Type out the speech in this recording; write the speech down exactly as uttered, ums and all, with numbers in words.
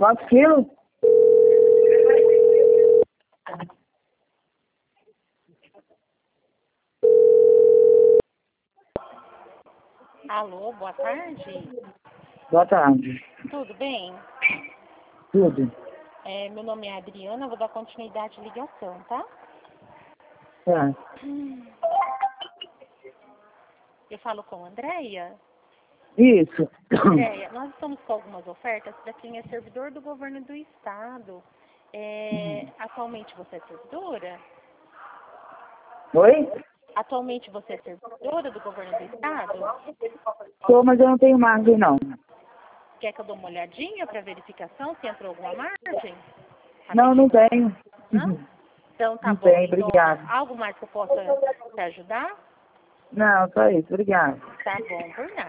Quantos quilos? Alô, boa tarde. Boa tarde. Tudo bem? Tudo. É, meu nome é Adriana, vou dar continuidade à ligação, tá? Tá. Hum. Eu falo com a Andréia. Isso. Andréia, nós estamos com algumas ofertas para quem é servidor do governo do estado. É, atualmente você é servidora? Oi? Atualmente você é servidora do governo do estado? Tô, mas eu não tenho margem, não. Quer que eu dê uma olhadinha para verificação se entrou alguma margem? Não, não Rapidinho. tenho. Não? Então tá Não bom, tenho, então obrigada. algo mais que eu possa te ajudar? Não, só isso, obrigada. Tá bom, por nada.